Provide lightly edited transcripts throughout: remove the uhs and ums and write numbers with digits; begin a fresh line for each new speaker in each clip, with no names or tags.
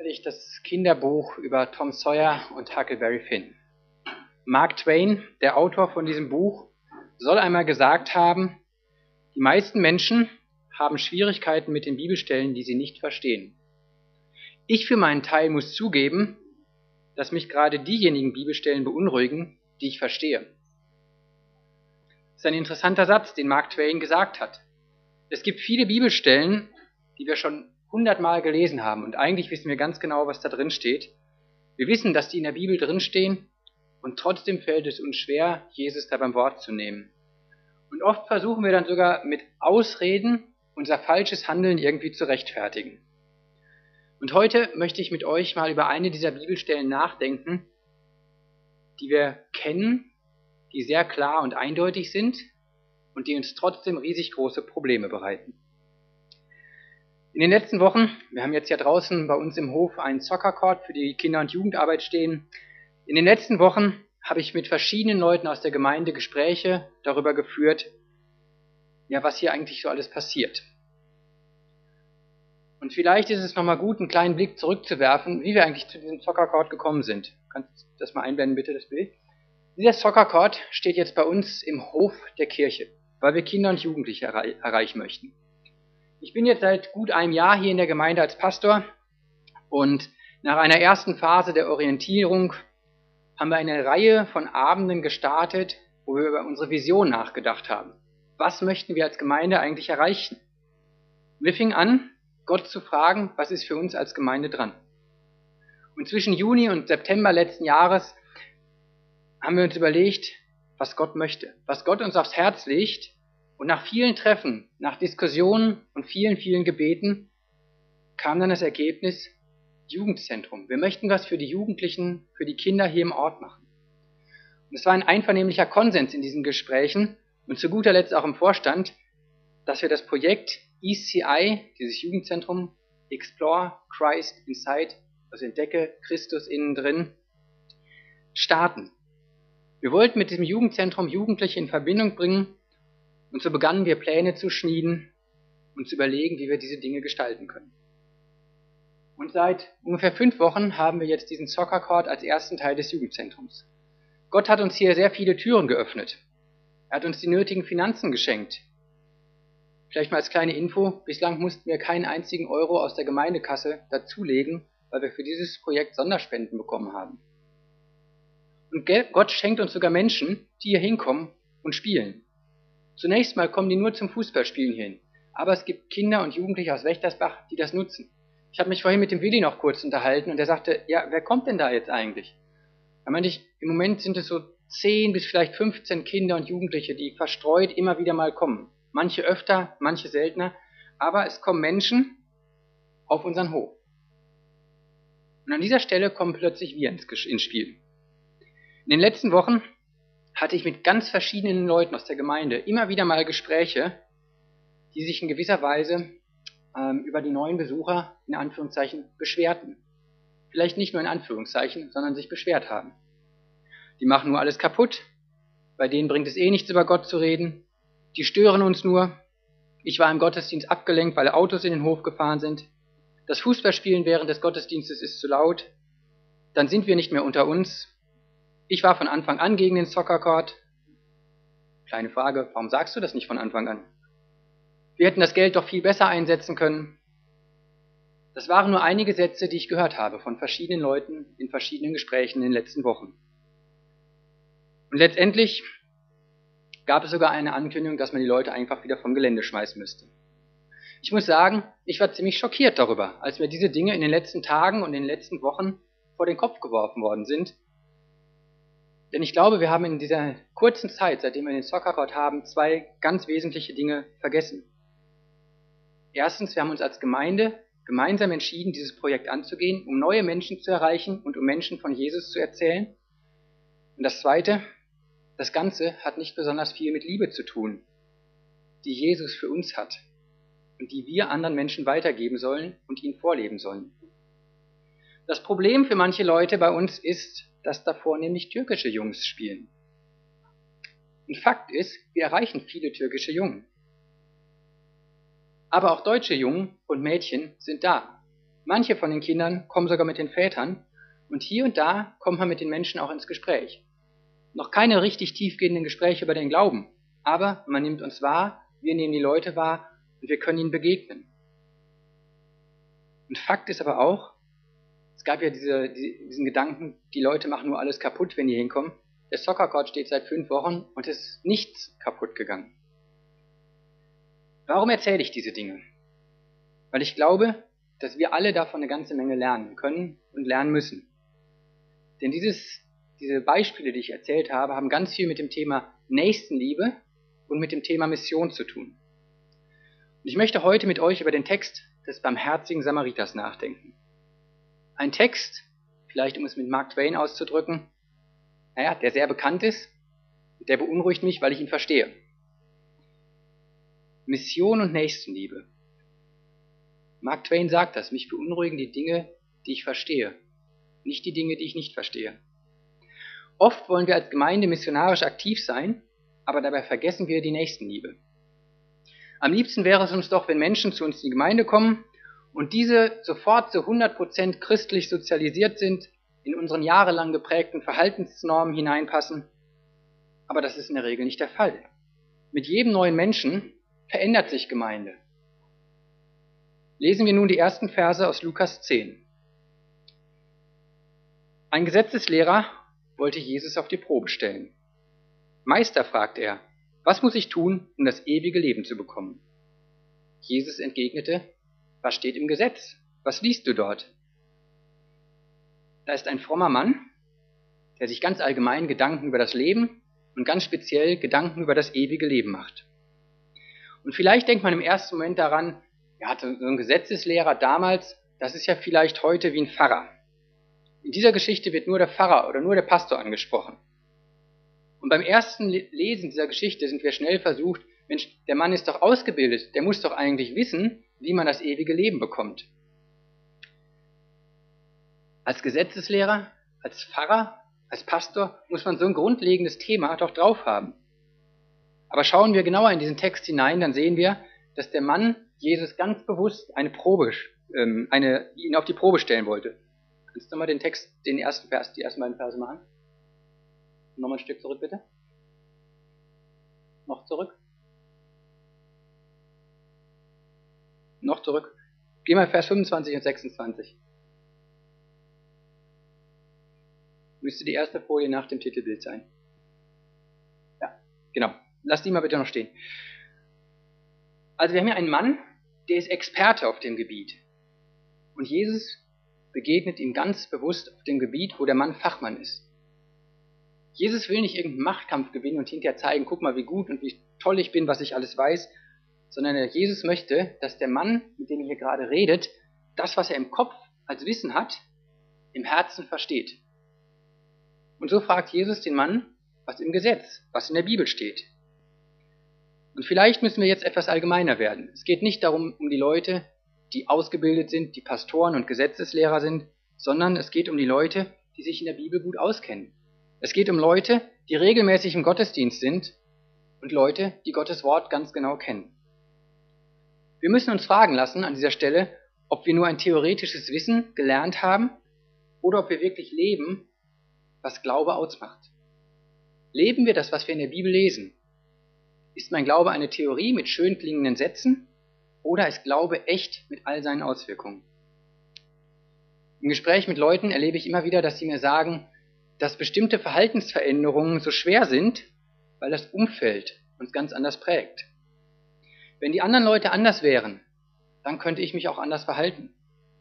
endlich das Kinderbuch über Tom Sawyer und Huckleberry Finn. Mark Twain, der Autor von diesem Buch, soll einmal gesagt haben, die meisten Menschen haben Schwierigkeiten mit den Bibelstellen, die sie nicht verstehen. Ich für meinen Teil muss zugeben, dass mich gerade diejenigen Bibelstellen beunruhigen, die ich verstehe. Das ist ein interessanter Satz, den Mark Twain gesagt hat. Es gibt viele Bibelstellen, die wir schon 100-mal gelesen haben und eigentlich wissen wir ganz genau, was da drin steht. Wir wissen, dass die in der Bibel drinstehen und trotzdem fällt es uns schwer, Jesus da beim Wort zu nehmen. Und oft versuchen wir dann sogar mit Ausreden unser falsches Handeln irgendwie zu rechtfertigen. Und heute möchte ich mit euch mal über eine dieser Bibelstellen nachdenken, die wir kennen, die sehr klar und eindeutig sind und die uns trotzdem riesig große Probleme bereiten. In den letzten Wochen, wir haben jetzt ja draußen bei uns im Hof einen Soccer Court für die Kinder- und Jugendarbeit stehen. In den letzten Wochen habe ich mit verschiedenen Leuten aus der Gemeinde Gespräche darüber geführt, ja, was hier eigentlich so alles passiert. Und vielleicht ist es nochmal gut, einen kleinen Blick zurückzuwerfen, wie wir eigentlich zu diesem Soccer Court gekommen sind. Kannst du das mal einblenden, bitte, das Bild? Dieser Soccer Court steht jetzt bei uns im Hof der Kirche, weil wir Kinder und Jugendliche erreichen möchten. Ich bin jetzt seit gut einem Jahr hier in der Gemeinde als Pastor und nach einer ersten Phase der Orientierung haben wir eine Reihe von Abenden gestartet, wo wir über unsere Vision nachgedacht haben. Was möchten wir als Gemeinde eigentlich erreichen? Wir fingen an, Gott zu fragen, was ist für uns als Gemeinde dran? Und zwischen Juni und September letzten Jahres haben wir uns überlegt, was Gott möchte, was Gott uns aufs Herz legt. Und nach vielen Treffen, nach Diskussionen und vielen Gebeten kam dann das Ergebnis Jugendzentrum. Wir möchten was für die Jugendlichen, für die Kinder hier im Ort machen. Und es war ein einvernehmlicher Konsens in diesen Gesprächen und zu guter Letzt auch im Vorstand, dass wir das Projekt ECI, dieses Jugendzentrum, Explore Christ Inside, also entdecke Christus innen drin, starten. Wir wollten mit diesem Jugendzentrum Jugendliche in Verbindung bringen und so begannen wir Pläne zu schmieden und zu überlegen, wie wir diese Dinge gestalten können. Und seit ungefähr 5 Wochen haben wir jetzt diesen Soccer Court als ersten Teil des Jugendzentrums. Gott hat uns hier sehr viele Türen geöffnet. Er hat uns die nötigen Finanzen geschenkt. Vielleicht mal als kleine Info, bislang mussten wir keinen einzigen Euro aus der Gemeindekasse dazulegen, weil wir für dieses Projekt Sonderspenden bekommen haben. Und Gott schenkt uns sogar Menschen, die hier hinkommen und spielen. Zunächst mal kommen die nur zum Fußballspielen hier hin, aber es gibt Kinder und Jugendliche aus Wächtersbach, die das nutzen. Ich habe mich vorhin mit dem Willi noch kurz unterhalten und er sagte, ja, wer kommt denn da jetzt eigentlich? Da meinte ich, im Moment sind es so 10 bis vielleicht 15 Kinder und Jugendliche, die verstreut immer wieder mal kommen. Manche öfter, manche seltener, aber es kommen Menschen auf unseren Hof. Und an dieser Stelle kommen plötzlich wir ins Spiel. In den letzten Wochen hatte ich mit ganz verschiedenen Leuten aus der Gemeinde immer wieder mal Gespräche, die sich in gewisser Weise über die neuen Besucher, in Anführungszeichen, beschwerten. Vielleicht nicht nur in Anführungszeichen, sondern sich beschwert haben. Die machen nur alles kaputt, bei denen bringt es eh nichts über Gott zu reden, die stören uns nur, ich war im Gottesdienst abgelenkt, weil Autos in den Hof gefahren sind, das Fußballspielen während des Gottesdienstes ist zu laut, dann sind wir nicht mehr unter uns, ich war von Anfang an gegen den Soccer Court. Kleine Frage, warum sagst du das nicht von Anfang an? Wir hätten das Geld doch viel besser einsetzen können. Das waren nur einige Sätze, die ich gehört habe von verschiedenen Leuten in verschiedenen Gesprächen in den letzten Wochen. Und letztendlich gab es sogar eine Ankündigung, dass man die Leute einfach wieder vom Gelände schmeißen müsste. Ich muss sagen, ich war ziemlich schockiert darüber, als mir diese Dinge in den letzten Tagen und in den letzten Wochen vor den Kopf geworfen worden sind. Denn ich glaube, wir haben in dieser kurzen Zeit, seitdem wir den Soccer Court haben, 2 ganz wesentliche Dinge vergessen. Erstens, wir haben uns als Gemeinde gemeinsam entschieden, dieses Projekt anzugehen, um neue Menschen zu erreichen und um Menschen von Jesus zu erzählen. Und das Zweite, das Ganze hat nicht besonders viel mit Liebe zu tun, die Jesus für uns hat und die wir anderen Menschen weitergeben sollen und ihnen vorleben sollen. Das Problem für manche Leute bei uns ist, dass da vornehmlich türkische Jungs spielen. Und Fakt ist, wir erreichen viele türkische Jungen. Aber auch deutsche Jungen und Mädchen sind da. Manche von den Kindern kommen sogar mit den Vätern und hier und da kommt man mit den Menschen auch ins Gespräch. Noch keine richtig tiefgehenden Gespräche über den Glauben, aber man nimmt uns wahr, wir nehmen die Leute wahr und wir können ihnen begegnen. Und Fakt ist aber auch, es gab ja diesen Gedanken, die Leute machen nur alles kaputt, wenn die hinkommen. Der Soccer Court steht seit 5 Wochen und es ist nichts kaputt gegangen. Warum erzähle ich diese Dinge? Weil ich glaube, dass wir alle davon eine ganze Menge lernen können und lernen müssen. Denn diese Beispiele, die ich erzählt habe, haben ganz viel mit dem Thema Nächstenliebe und mit dem Thema Mission zu tun. Und ich möchte heute mit euch über den Text des barmherzigen Samariters nachdenken. Ein Text, vielleicht um es mit Mark Twain auszudrücken, der sehr bekannt ist, der beunruhigt mich, weil ich ihn verstehe. Mission und Nächstenliebe. Mark Twain sagt das, mich beunruhigen die Dinge, die ich verstehe, nicht die Dinge, die ich nicht verstehe. Oft wollen wir als Gemeinde missionarisch aktiv sein, aber dabei vergessen wir die Nächstenliebe. Am liebsten wäre es uns doch, wenn Menschen zu uns in die Gemeinde kommen und diese sofort zu 100% christlich sozialisiert sind, in unseren jahrelang geprägten Verhaltensnormen hineinpassen. Aber das ist in der Regel nicht der Fall. Mit jedem neuen Menschen verändert sich Gemeinde. Lesen wir nun die ersten Verse aus Lukas 10. Ein Gesetzeslehrer wollte Jesus auf die Probe stellen. Meister, fragt er, was muss ich tun, um das ewige Leben zu bekommen? Jesus entgegnete, was steht im Gesetz? Was liest du dort? Da ist ein frommer Mann, der sich ganz allgemein Gedanken über das Leben und ganz speziell Gedanken über das ewige Leben macht. Und vielleicht denkt man im ersten Moment daran, ja, so ein Gesetzeslehrer damals, das ist ja vielleicht heute wie ein Pfarrer. In dieser Geschichte wird nur der Pfarrer oder nur der Pastor angesprochen. Und beim ersten Lesen dieser Geschichte sind wir schnell versucht, Mensch, der Mann ist doch ausgebildet, der muss doch eigentlich wissen, wie man das ewige Leben bekommt. Als Gesetzeslehrer, als Pfarrer, als Pastor muss man so ein grundlegendes Thema doch drauf haben. Aber schauen wir genauer in diesen Text hinein, dann sehen wir, dass der Mann Jesus ganz bewusst ihn auf die Probe stellen wollte. Kannst du mal den Text, die ersten beiden Verse machen? Nochmal ein Stück zurück, bitte. Noch zurück. Noch zurück. Geh mal Vers 25 und 26. Müsste die erste Folie nach dem Titelbild sein. Ja, genau. Lass die mal bitte noch stehen. Also wir haben hier einen Mann, der ist Experte auf dem Gebiet. Und Jesus begegnet ihm ganz bewusst auf dem Gebiet, wo der Mann Fachmann ist. Jesus will nicht irgendeinen Machtkampf gewinnen und hinterher zeigen, guck mal, wie gut und wie toll ich bin, was ich alles weiß, sondern Jesus möchte, dass der Mann, mit dem er hier gerade redet, das, was er im Kopf als Wissen hat, im Herzen versteht. Und so fragt Jesus den Mann, was im Gesetz, was in der Bibel steht. Und vielleicht müssen wir jetzt etwas allgemeiner werden. Es geht nicht darum, um die Leute, die ausgebildet sind, die Pastoren und Gesetzeslehrer sind, sondern es geht um die Leute, die sich in der Bibel gut auskennen. Es geht um Leute, die regelmäßig im Gottesdienst sind und Leute, die Gottes Wort ganz genau kennen. Wir müssen uns fragen lassen an dieser Stelle, ob wir nur ein theoretisches Wissen gelernt haben oder ob wir wirklich leben, was Glaube ausmacht. Leben wir das, was wir in der Bibel lesen? Ist mein Glaube eine Theorie mit schön klingenden Sätzen oder ist Glaube echt mit all seinen Auswirkungen? Im Gespräch mit Leuten erlebe ich immer wieder, dass sie mir sagen, dass bestimmte Verhaltensveränderungen so schwer sind, weil das Umfeld uns ganz anders prägt. Wenn die anderen Leute anders wären, dann könnte ich mich auch anders verhalten.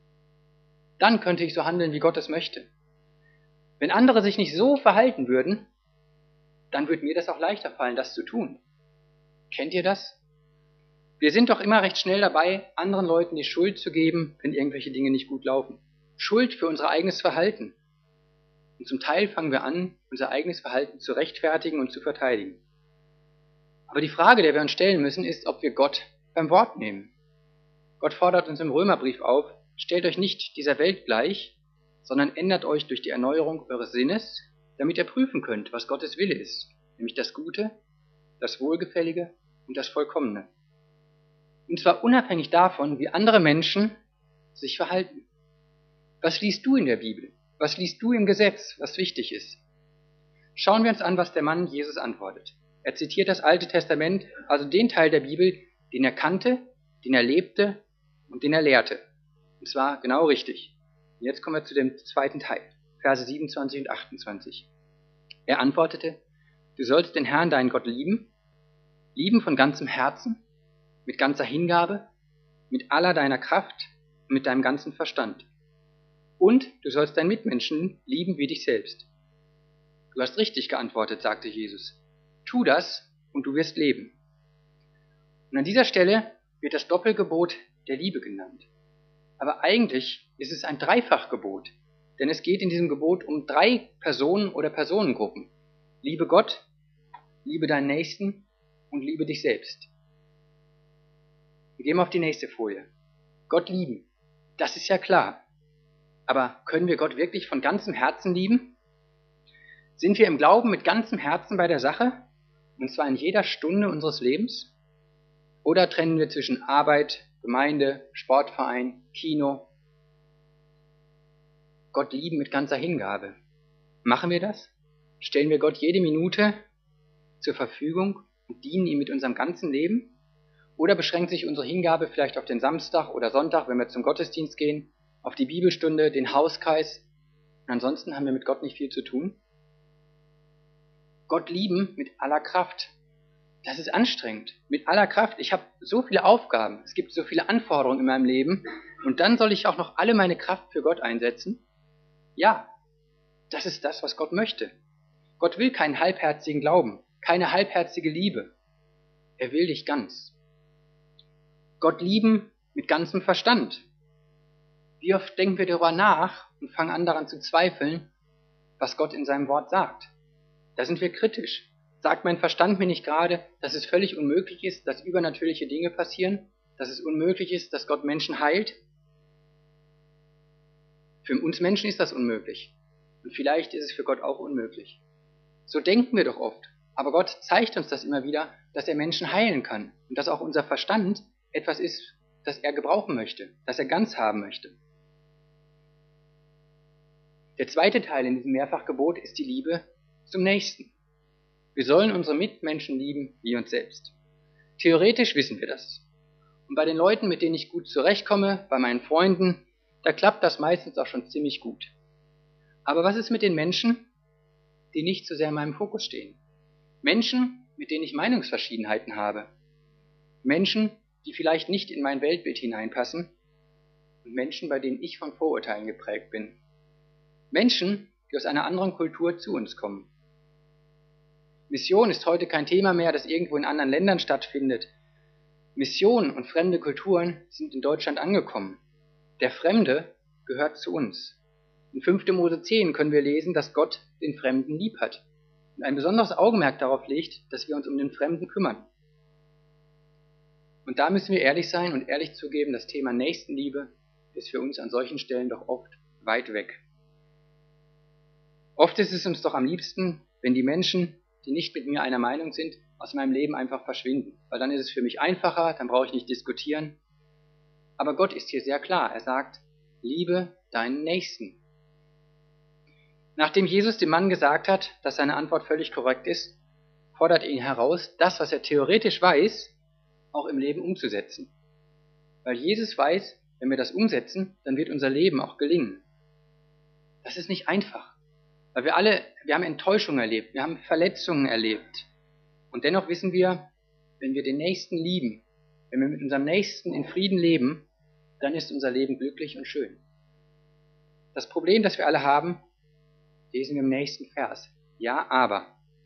Dann könnte ich so handeln, wie Gott es möchte. Wenn andere sich nicht so verhalten würden, dann würde mir das auch leichter fallen, das zu tun. Kennt ihr das? Wir sind doch immer recht schnell dabei, anderen Leuten die Schuld zu geben, wenn irgendwelche Dinge nicht gut laufen. Schuld für unser eigenes Verhalten. Und zum Teil fangen wir an, unser eigenes Verhalten zu rechtfertigen und zu verteidigen. Aber die Frage, der wir uns stellen müssen, ist, ob wir Gott beim Wort nehmen. Gott fordert uns im Römerbrief auf, stellt euch nicht dieser Welt gleich, sondern ändert euch durch die Erneuerung eures Sinnes, damit ihr prüfen könnt, was Gottes Wille ist, nämlich das Gute, das Wohlgefällige und das Vollkommene. Und zwar unabhängig davon, wie andere Menschen sich verhalten. Was liest du in der Bibel? Was liest du im Gesetz, was wichtig ist? Schauen wir uns an, was der Mann Jesus antwortet. Er zitiert das Alte Testament, also den Teil der Bibel, den er kannte, den er lebte und den er lehrte. Und zwar genau richtig. Und jetzt kommen wir zu dem zweiten Teil, Verse 27 und 28. Er antwortete, du sollst den Herrn, deinen Gott, lieben von ganzem Herzen, mit ganzer Hingabe, mit aller deiner Kraft und mit deinem ganzen Verstand. Und du sollst deinen Mitmenschen lieben wie dich selbst. Du hast richtig geantwortet, sagte Jesus. Tu das und du wirst leben. Und an dieser Stelle wird das Doppelgebot der Liebe genannt. Aber eigentlich ist es ein Dreifachgebot, denn es geht in diesem Gebot um 3 Personen oder Personengruppen. Liebe Gott, liebe deinen Nächsten und liebe dich selbst. Wir gehen auf die nächste Folie. Gott lieben, das ist ja klar. Aber können wir Gott wirklich von ganzem Herzen lieben? Sind wir im Glauben mit ganzem Herzen bei der Sache, und zwar in jeder Stunde unseres Lebens? Oder trennen wir zwischen Arbeit, Gemeinde, Sportverein, Kino? Gott lieben mit ganzer Hingabe. Machen wir das? Stellen wir Gott jede Minute zur Verfügung und dienen ihm mit unserem ganzen Leben? Oder beschränkt sich unsere Hingabe vielleicht auf den Samstag oder Sonntag, wenn wir zum Gottesdienst gehen, auf die Bibelstunde, den Hauskreis? Und ansonsten haben wir mit Gott nicht viel zu tun? Gott lieben mit aller Kraft. Das ist anstrengend. Mit aller Kraft. Ich habe so viele Aufgaben. Es gibt so viele Anforderungen in meinem Leben. Und dann soll ich auch noch alle meine Kraft für Gott einsetzen? Ja, das ist das, was Gott möchte. Gott will keinen halbherzigen Glauben, keine halbherzige Liebe. Er will dich ganz. Gott lieben mit ganzem Verstand. Wie oft denken wir darüber nach und fangen an daran zu zweifeln, was Gott in seinem Wort sagt? Da sind wir kritisch. Sagt mein Verstand mir nicht gerade, dass es völlig unmöglich ist, dass übernatürliche Dinge passieren, dass es unmöglich ist, dass Gott Menschen heilt? Für uns Menschen ist das unmöglich. Und vielleicht ist es für Gott auch unmöglich. So denken wir doch oft. Aber Gott zeigt uns das immer wieder, dass er Menschen heilen kann. Und dass auch unser Verstand etwas ist, das er gebrauchen möchte, das er ganz haben möchte. Der zweite Teil in diesem Mehrfachgebot ist die Liebe zum Nächsten. Wir sollen unsere Mitmenschen lieben wie uns selbst. Theoretisch wissen wir das. Und bei den Leuten, mit denen ich gut zurechtkomme, bei meinen Freunden, da klappt das meistens auch schon ziemlich gut. Aber was ist mit den Menschen, die nicht so sehr in meinem Fokus stehen? Menschen, mit denen ich Meinungsverschiedenheiten habe. Menschen, die vielleicht nicht in mein Weltbild hineinpassen. Und Menschen, bei denen ich von Vorurteilen geprägt bin. Menschen, die aus einer anderen Kultur zu uns kommen. Mission ist heute kein Thema mehr, das irgendwo in anderen Ländern stattfindet. Mission und fremde Kulturen sind in Deutschland angekommen. Der Fremde gehört zu uns. In 5. Mose 10 können wir lesen, dass Gott den Fremden lieb hat und ein besonderes Augenmerk darauf legt, dass wir uns um den Fremden kümmern. Und da müssen wir ehrlich sein und ehrlich zugeben, das Thema Nächstenliebe ist für uns an solchen Stellen doch oft weit weg. Oft ist es uns doch am liebsten, wenn die Menschen, die nicht mit mir einer Meinung sind, aus meinem Leben einfach verschwinden. Weil dann ist es für mich einfacher, dann brauche ich nicht diskutieren. Aber Gott ist hier sehr klar. Er sagt, liebe deinen Nächsten. Nachdem Jesus dem Mann gesagt hat, dass seine Antwort völlig korrekt ist, fordert er ihn heraus, das, was er theoretisch weiß, auch im Leben umzusetzen. Weil Jesus weiß, wenn wir das umsetzen, dann wird unser Leben auch gelingen. Das ist nicht einfach. Weil wir haben Enttäuschung erlebt, wir haben Verletzungen erlebt. Und dennoch wissen wir, wenn wir den Nächsten lieben, wenn wir mit unserem Nächsten in Frieden leben, dann ist unser Leben glücklich und schön. Das Problem, das wir alle haben, lesen wir im nächsten Vers. Ja, aber.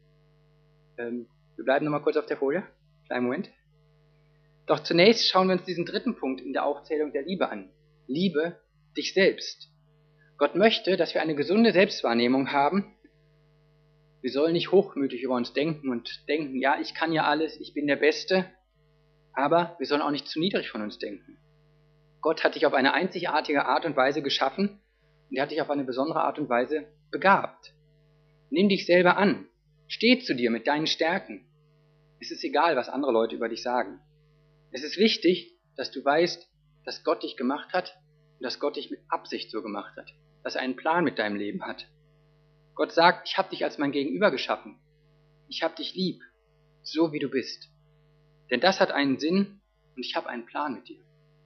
Wir bleiben nochmal kurz auf der Folie. Kleinen Moment. Doch zunächst schauen wir uns diesen dritten Punkt in der Aufzählung der Liebe an. Liebe dich selbst. Gott möchte, dass wir eine gesunde Selbstwahrnehmung haben. Wir sollen nicht hochmütig über uns denken und denken, ja, ich kann ja alles, ich bin der Beste. Aber wir sollen auch nicht zu niedrig von uns denken. Gott hat dich auf eine einzigartige Art und Weise geschaffen und er hat dich auf eine besondere Art und Weise begabt. Nimm dich selber an. Steh zu dir mit deinen Stärken. Es ist egal, was andere Leute über dich sagen. Es ist wichtig, dass du weißt, dass Gott dich gemacht hat und dass Gott dich mit Absicht so gemacht hat, dass er einen Plan mit deinem Leben hat. Gott sagt, ich habe dich als mein Gegenüber geschaffen. Ich habe dich lieb, so wie du bist. Denn das hat einen Sinn und ich habe einen Plan mit dir.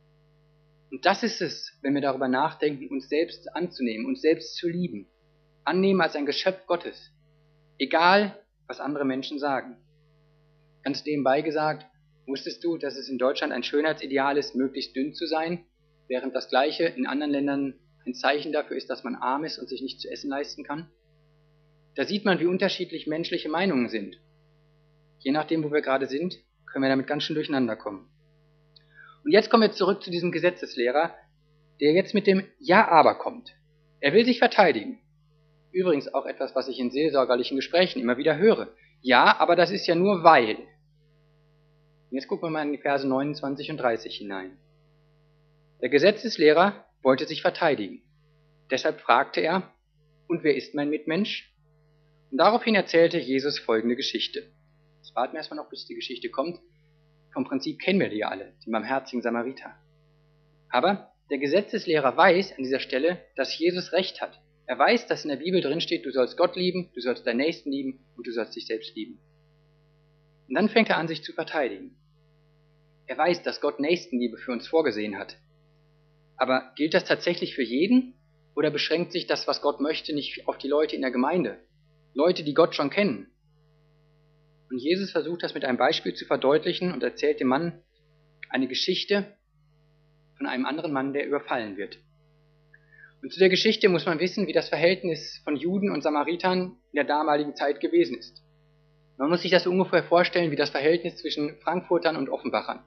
Und das ist es, wenn wir darüber nachdenken, uns selbst anzunehmen, uns selbst zu lieben. Annehmen als ein Geschöpf Gottes. Egal, was andere Menschen sagen. Ganz nebenbei gesagt, wusstest du, dass es in Deutschland ein Schönheitsideal ist, möglichst dünn zu sein, während das Gleiche in anderen Ländern ein Zeichen dafür ist, dass man arm ist und sich nicht zu essen leisten kann? Da sieht man, wie unterschiedlich menschliche Meinungen sind. Je nachdem, wo wir gerade sind, können wir damit ganz schön durcheinander kommen. Und jetzt kommen wir zurück zu diesem Gesetzeslehrer, der jetzt mit dem Ja, aber kommt. Er will sich verteidigen. Übrigens auch etwas, was ich in seelsorgerlichen Gesprächen immer wieder höre. Ja, aber das ist ja nur weil. Und jetzt gucken wir mal in die Verse 29 und 30 hinein. Der Gesetzeslehrer wollte sich verteidigen. Deshalb fragte er, und wer ist mein Mitmensch? Und daraufhin erzählte Jesus folgende Geschichte. Jetzt warten wir erstmal noch, bis die Geschichte kommt. Vom Prinzip kennen wir die ja alle, den barmherzigen Samariter. Aber der Gesetzeslehrer weiß an dieser Stelle, dass Jesus recht hat. Er weiß, dass in der Bibel drin steht, du sollst Gott lieben, du sollst deinen Nächsten lieben und du sollst dich selbst lieben. Und dann fängt er an, sich zu verteidigen. Er weiß, dass Gott Nächstenliebe für uns vorgesehen hat. Aber gilt das tatsächlich für jeden? Oder beschränkt sich das, was Gott möchte, nicht auf die Leute in der Gemeinde? Leute, die Gott schon kennen. Und Jesus versucht das mit einem Beispiel zu verdeutlichen und erzählt dem Mann eine Geschichte von einem anderen Mann, der überfallen wird. Und zu der Geschichte muss man wissen, wie das Verhältnis von Juden und Samaritern in der damaligen Zeit gewesen ist. Man muss sich das ungefähr vorstellen wie das Verhältnis zwischen Frankfurtern und Offenbachern.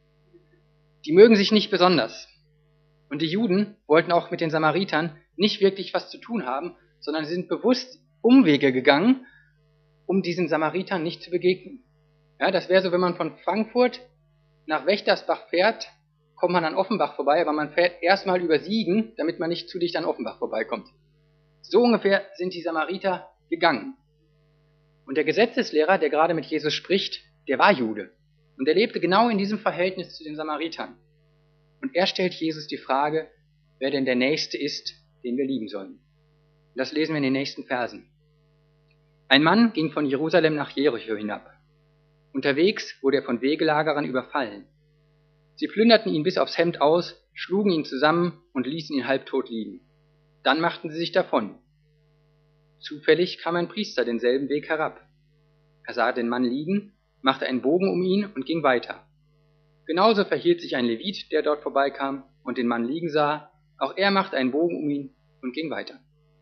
Die mögen sich nicht besonders. Und die Juden wollten auch mit den Samaritern nicht wirklich was zu tun haben, sondern sie sind bewusst Umwege gegangen, um diesen Samaritern nicht zu begegnen. Ja, das wäre so, wenn man von Frankfurt nach Wächtersbach fährt, kommt man an Offenbach vorbei, aber man fährt erstmal über Siegen, damit man nicht zu dicht an Offenbach vorbeikommt. So ungefähr sind die Samariter gegangen. Und der Gesetzeslehrer, der gerade mit Jesus spricht, der war Jude. Und er lebte genau in diesem Verhältnis zu den Samaritern. Und er stellt Jesus die Frage, wer denn der Nächste ist, den wir lieben sollen. Und das lesen wir in den nächsten Versen. Ein Mann ging von Jerusalem nach Jericho hinab. Unterwegs wurde er von Wegelagerern überfallen. Sie plünderten ihn bis aufs Hemd aus, schlugen ihn zusammen und ließen ihn halbtot liegen. Dann machten sie sich davon. Zufällig kam ein Priester denselben Weg herab. Er sah den Mann liegen, machte einen Bogen um ihn und ging weiter. Genauso verhielt sich ein Levit, der dort vorbeikam und den Mann liegen sah. Auch er machte einen Bogen um ihn und ging weiter.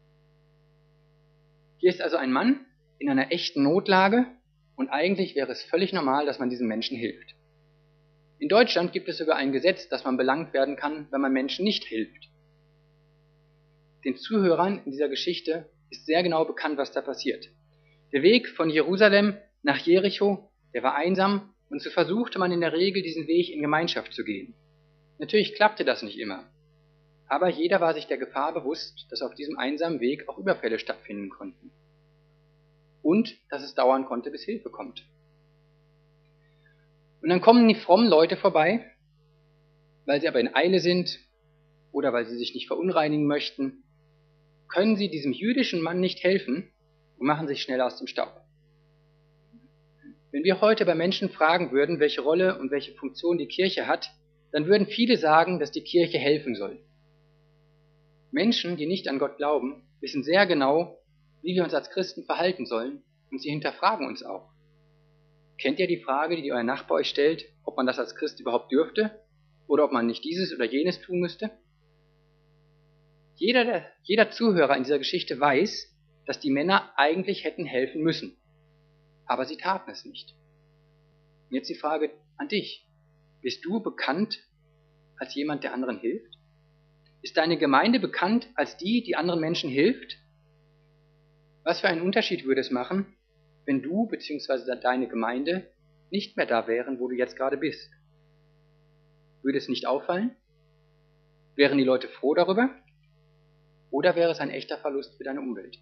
Hier ist also ein Mann in einer echten Notlage und eigentlich wäre es völlig normal, dass man diesen Menschen hilft. In Deutschland gibt es sogar ein Gesetz, dass man belangt werden kann, wenn man Menschen nicht hilft. Den Zuhörern in dieser Geschichte ist sehr genau bekannt, was da passiert. Der Weg von Jerusalem nach Jericho, der war einsam und so versuchte man in der Regel, diesen Weg in Gemeinschaft zu gehen. Natürlich klappte das nicht immer, aber jeder war sich der Gefahr bewusst, dass auf diesem einsamen Weg auch Überfälle stattfinden konnten. Und dass es dauern konnte, bis Hilfe kommt. Und dann kommen die frommen Leute vorbei, weil sie aber in Eile sind oder weil sie sich nicht verunreinigen möchten, können sie diesem jüdischen Mann nicht helfen und machen sich schnell aus dem Staub. Wenn wir heute bei Menschen fragen würden, welche Rolle und welche Funktion die Kirche hat, dann würden viele sagen, dass die Kirche helfen soll. Menschen, die nicht an Gott glauben, wissen sehr genau, wie wir uns als Christen verhalten sollen und sie hinterfragen uns auch. Kennt ihr die Frage, die euer Nachbar euch stellt, ob man das als Christ überhaupt dürfte oder ob man nicht dieses oder jenes tun müsste? Jeder Zuhörer in dieser Geschichte weiß, dass die Männer eigentlich hätten helfen müssen, aber sie taten es nicht. Und jetzt die Frage an dich. Bist du bekannt als jemand, der anderen hilft? Ist deine Gemeinde bekannt als die, die anderen Menschen hilft? Was für einen Unterschied würde es machen, wenn du bzw. deine Gemeinde nicht mehr da wären, wo du jetzt gerade bist? Würde es nicht auffallen? Wären die Leute froh darüber? Oder wäre es ein echter Verlust für deine Umwelt?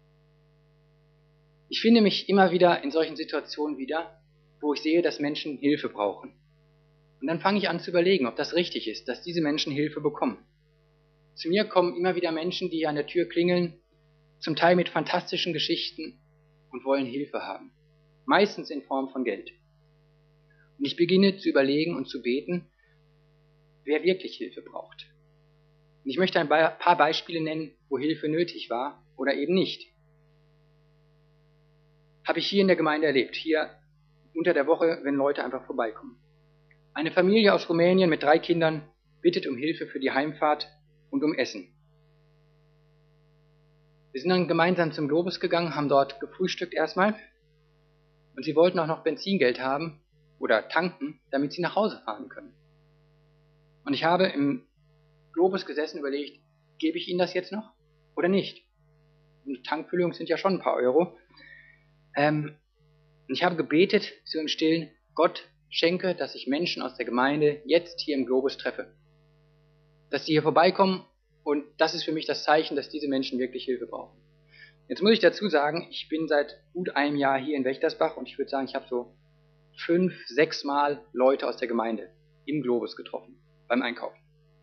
Ich finde mich immer wieder in solchen Situationen wieder, wo ich sehe, dass Menschen Hilfe brauchen. Und dann fange ich an zu überlegen, ob das richtig ist, dass diese Menschen Hilfe bekommen. Zu mir kommen immer wieder Menschen, die an der Tür klingeln, zum Teil mit fantastischen Geschichten und wollen Hilfe haben. Meistens in Form von Geld. Und ich beginne zu überlegen und zu beten, wer wirklich Hilfe braucht. Und ich möchte ein paar Beispiele nennen, wo Hilfe nötig war oder eben nicht. Habe ich hier in der Gemeinde erlebt, hier unter der Woche, wenn Leute einfach vorbeikommen. Eine Familie aus Rumänien mit 3 Kindern bittet um Hilfe für die Heimfahrt und um Essen. Wir sind dann gemeinsam zum Globus gegangen, haben dort gefrühstückt erstmal und sie wollten auch noch Benzingeld haben oder tanken, damit sie nach Hause fahren können. Und ich habe im Globus gesessen und überlegt, gebe ich ihnen das jetzt noch oder nicht? Und Tankfüllungen sind ja schon ein paar Euro. Und ich habe gebetet, so im Stillen, Gott schenke, dass ich Menschen aus der Gemeinde jetzt hier im Globus treffe. Dass sie hier vorbeikommen und das ist für mich das Zeichen, dass diese Menschen wirklich Hilfe brauchen. Jetzt muss ich dazu sagen, ich bin seit gut einem Jahr hier in Wächtersbach und ich würde sagen, ich habe so 5, 6 Mal Leute aus der Gemeinde im Globus getroffen, beim Einkaufen.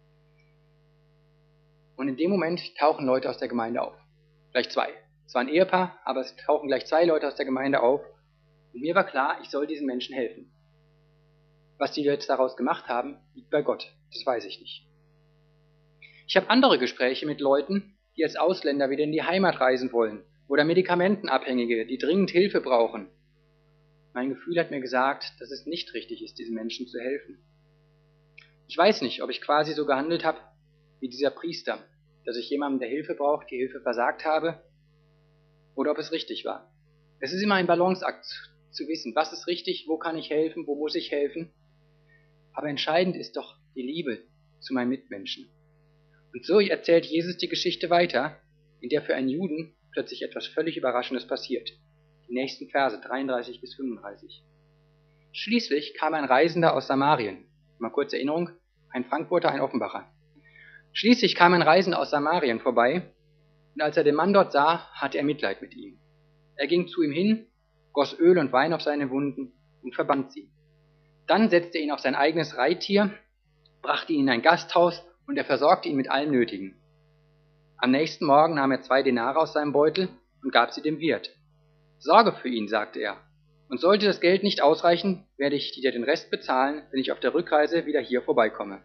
Und in dem Moment tauchen Leute aus der Gemeinde auf. Gleich 2. Es war ein Ehepaar, aber es tauchen gleich 2 Leute aus der Gemeinde auf. Und mir war klar, ich soll diesen Menschen helfen. Was die jetzt daraus gemacht haben, liegt bei Gott. Das weiß ich nicht. Ich habe andere Gespräche mit Leuten, die als Ausländer wieder in die Heimat reisen wollen oder Medikamentenabhängige, die dringend Hilfe brauchen. Mein Gefühl hat mir gesagt, dass es nicht richtig ist, diesen Menschen zu helfen. Ich weiß nicht, ob ich quasi so gehandelt habe wie dieser Priester, dass ich jemandem, der Hilfe braucht, die Hilfe versagt habe, oder ob es richtig war. Es ist immer ein Balanceakt zu wissen, was ist richtig, wo kann ich helfen, wo muss ich helfen. Aber entscheidend ist doch die Liebe zu meinen Mitmenschen. Und so erzählt Jesus die Geschichte weiter, in der für einen Juden plötzlich etwas völlig Überraschendes passiert. Die nächsten Verse 33 bis 35. Schließlich kam ein Reisender aus Samarien. Mal kurze Erinnerung, ein Frankfurter, ein Offenbacher. Schließlich kam ein Reisender aus Samarien vorbei, und als er den Mann dort sah, hatte er Mitleid mit ihm. Er ging zu ihm hin, goss Öl und Wein auf seine Wunden und verband sie. Dann setzte er ihn auf sein eigenes Reittier, brachte ihn in ein Gasthaus und er versorgte ihn mit allem Nötigen. Am nächsten Morgen nahm er 2 Denare aus seinem Beutel und gab sie dem Wirt. Sorge für ihn, sagte er, und sollte das Geld nicht ausreichen, werde ich dir den Rest bezahlen, wenn ich auf der Rückreise wieder hier vorbeikomme.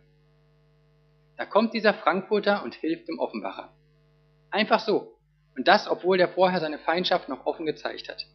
Da kommt dieser Frankfurter und hilft dem Offenbacher. Einfach so. Und das, obwohl der vorher seine Feindschaft noch offen gezeigt hat.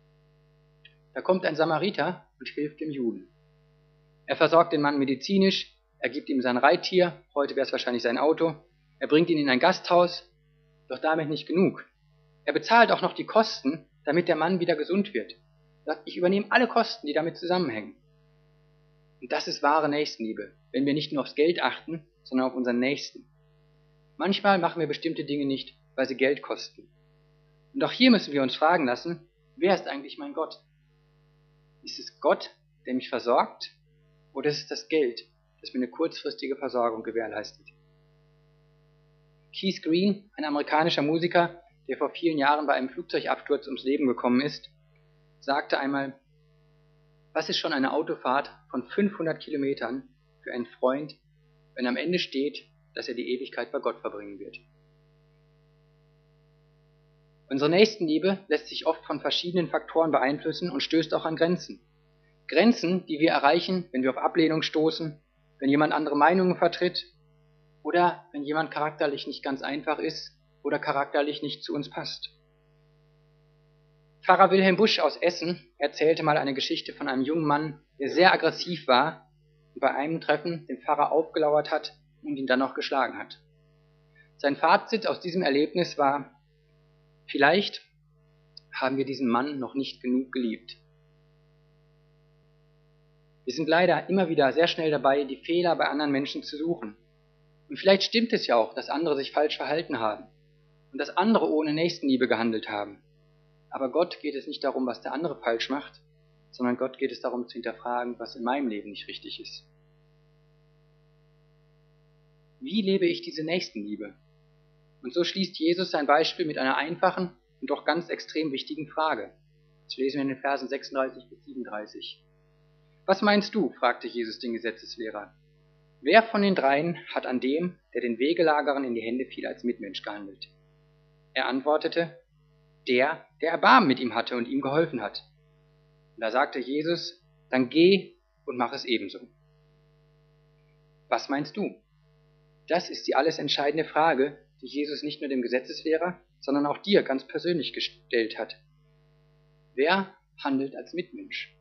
Da kommt ein Samariter und hilft dem Juden. Er versorgt den Mann medizinisch, er gibt ihm sein Reittier, heute wäre es wahrscheinlich sein Auto, er bringt ihn in ein Gasthaus, doch damit nicht genug. Er bezahlt auch noch die Kosten, damit der Mann wieder gesund wird. Er sagt, ich übernehme alle Kosten, die damit zusammenhängen. Und das ist wahre Nächstenliebe, wenn wir nicht nur aufs Geld achten, sondern auf unseren Nächsten. Manchmal machen wir bestimmte Dinge nicht, weil sie Geld kosten. Und auch hier müssen wir uns fragen lassen, wer ist eigentlich mein Gott? Ist es Gott, der mich versorgt, oder ist es das Geld, das mir eine kurzfristige Versorgung gewährleistet? Keith Green, ein amerikanischer Musiker, der vor vielen Jahren bei einem Flugzeugabsturz ums Leben gekommen ist, sagte einmal, was ist schon eine Autofahrt von 500 Kilometern für einen Freund, wenn am Ende steht, dass er die Ewigkeit bei Gott verbringen wird? Unsere Nächstenliebe lässt sich oft von verschiedenen Faktoren beeinflussen und stößt auch an Grenzen. Grenzen, die wir erreichen, wenn wir auf Ablehnung stoßen, wenn jemand andere Meinungen vertritt oder wenn jemand charakterlich nicht ganz einfach ist oder charakterlich nicht zu uns passt. Pfarrer Wilhelm Busch aus Essen erzählte mal eine Geschichte von einem jungen Mann, der sehr aggressiv war und bei einem Treffen den Pfarrer aufgelauert hat und ihn dann noch geschlagen hat. Sein Fazit aus diesem Erlebnis war, vielleicht haben wir diesen Mann noch nicht genug geliebt. Wir sind leider immer wieder sehr schnell dabei, die Fehler bei anderen Menschen zu suchen. Und vielleicht stimmt es ja auch, dass andere sich falsch verhalten haben und dass andere ohne Nächstenliebe gehandelt haben. Aber Gott geht es nicht darum, was der andere falsch macht, sondern Gott geht es darum zu hinterfragen, was in meinem Leben nicht richtig ist. Wie lebe ich diese Nächstenliebe? Und so schließt Jesus sein Beispiel mit einer einfachen und doch ganz extrem wichtigen Frage. Das lesen wir in den Versen 36 bis 37. Was meinst du? Fragte Jesus den Gesetzeslehrer. Wer von den dreien hat an dem, der den Wegelagerern in die Hände fiel, als Mitmensch gehandelt? Er antwortete, der Erbarmen mit ihm hatte und ihm geholfen hat. Und da sagte Jesus, dann geh und mach es ebenso. Was meinst du? Das ist die alles entscheidende Frage, die Jesus nicht nur dem Gesetzeslehrer, sondern auch dir ganz persönlich gestellt hat. Wer handelt als Mitmensch?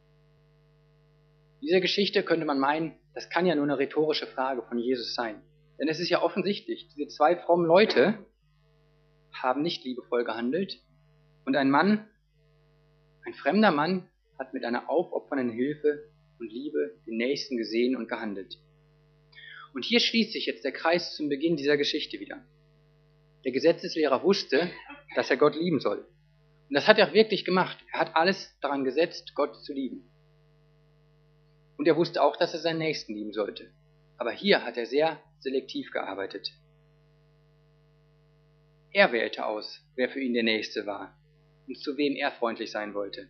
In dieser Geschichte könnte man meinen, das kann ja nur eine rhetorische Frage von Jesus sein. Denn es ist ja offensichtlich, diese zwei frommen Leute haben nicht liebevoll gehandelt und ein fremder Mann, hat mit einer aufopfernden Hilfe und Liebe den Nächsten gesehen und gehandelt. Und hier schließt sich jetzt der Kreis zum Beginn dieser Geschichte wieder. Der Gesetzeslehrer wusste, dass er Gott lieben soll. Und das hat er auch wirklich gemacht. Er hat alles daran gesetzt, Gott zu lieben. Und er wusste auch, dass er seinen Nächsten lieben sollte. Aber hier hat er sehr selektiv gearbeitet. Er wählte aus, wer für ihn der Nächste war und zu wem er freundlich sein wollte.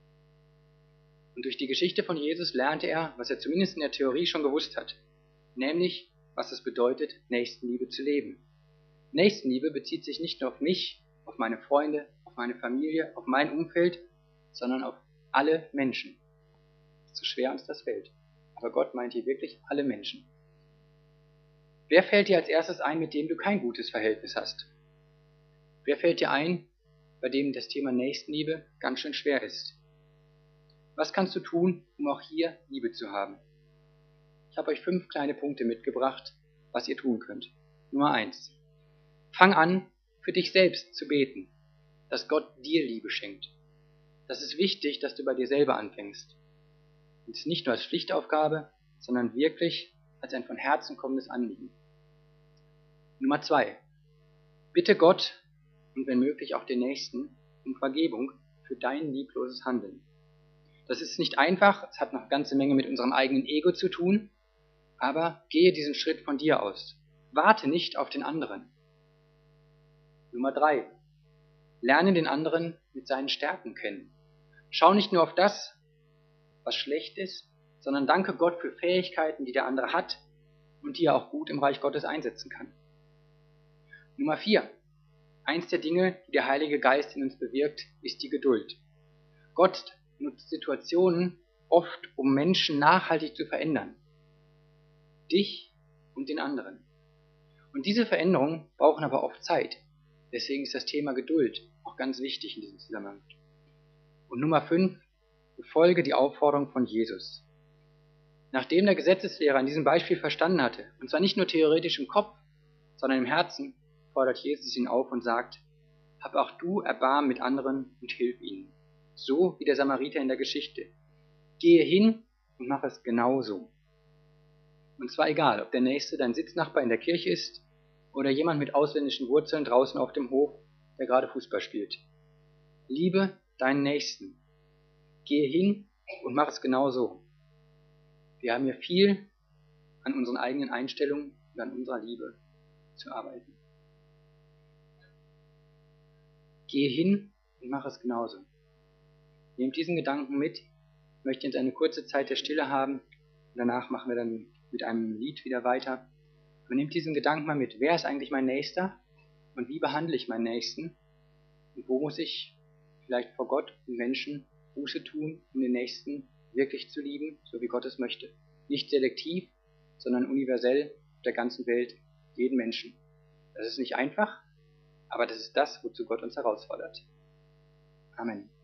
Und durch die Geschichte von Jesus lernte er, was er zumindest in der Theorie schon gewusst hat, nämlich, was es bedeutet, Nächstenliebe zu leben. Nächstenliebe bezieht sich nicht nur auf mich, auf meine Freunde, auf meine Familie, auf mein Umfeld, sondern auf alle Menschen. So schwer uns das fällt. Aber Gott meint hier wirklich alle Menschen. Wer fällt dir als erstes ein, mit dem du kein gutes Verhältnis hast? Wer fällt dir ein, bei dem das Thema Nächstenliebe ganz schön schwer ist? Was kannst du tun, um auch hier Liebe zu haben? Ich habe euch 5 kleine Punkte mitgebracht, was ihr tun könnt. Nummer 1. Fang an, für dich selbst zu beten, dass Gott dir Liebe schenkt. Das ist wichtig, dass du bei dir selber anfängst. Und es nicht nur als Pflichtaufgabe, sondern wirklich als ein von Herzen kommendes Anliegen. Nummer 2. Bitte Gott und wenn möglich auch den Nächsten um Vergebung für dein liebloses Handeln. Das ist nicht einfach, es hat noch eine ganze Menge mit unserem eigenen Ego zu tun, aber gehe diesen Schritt von dir aus. Warte nicht auf den anderen. Nummer 3. Lerne den anderen mit seinen Stärken kennen. Schau nicht nur auf das, was schlecht ist, sondern danke Gott für Fähigkeiten, die der andere hat und die er auch gut im Reich Gottes einsetzen kann. Nummer 4. Eins der Dinge, die der Heilige Geist in uns bewirkt, ist die Geduld. Gott nutzt Situationen oft, um Menschen nachhaltig zu verändern. Dich und den anderen. Und diese Veränderungen brauchen aber oft Zeit. Deswegen ist das Thema Geduld auch ganz wichtig in diesem Zusammenhang. Und Nummer 5. Befolge die Aufforderung von Jesus. Nachdem der Gesetzeslehrer in diesem Beispiel verstanden hatte, und zwar nicht nur theoretisch im Kopf, sondern im Herzen, fordert Jesus ihn auf und sagt, hab auch du Erbarmen mit anderen und hilf ihnen. So wie der Samariter in der Geschichte. Gehe hin und mach es genauso. Und zwar egal, ob der Nächste dein Sitznachbar in der Kirche ist oder jemand mit ausländischen Wurzeln draußen auf dem Hof, der gerade Fußball spielt. Liebe deinen Nächsten. Gehe hin und mach es genauso. Wir haben hier viel an unseren eigenen Einstellungen und an unserer Liebe zu arbeiten. Gehe hin und mach es genauso. Nehmt diesen Gedanken mit. Ich möchte jetzt eine kurze Zeit der Stille haben. Und danach machen wir dann mit einem Lied wieder weiter. Aber nehmt diesen Gedanken mal mit. Wer ist eigentlich mein Nächster? Und wie behandle ich meinen Nächsten? Und wo muss ich vielleicht vor Gott und Menschen Buße tun, um den Nächsten wirklich zu lieben, so wie Gott es möchte? Nicht selektiv, sondern universell auf der ganzen Welt, jeden Menschen. Das ist nicht einfach, aber das ist das, wozu Gott uns herausfordert. Amen.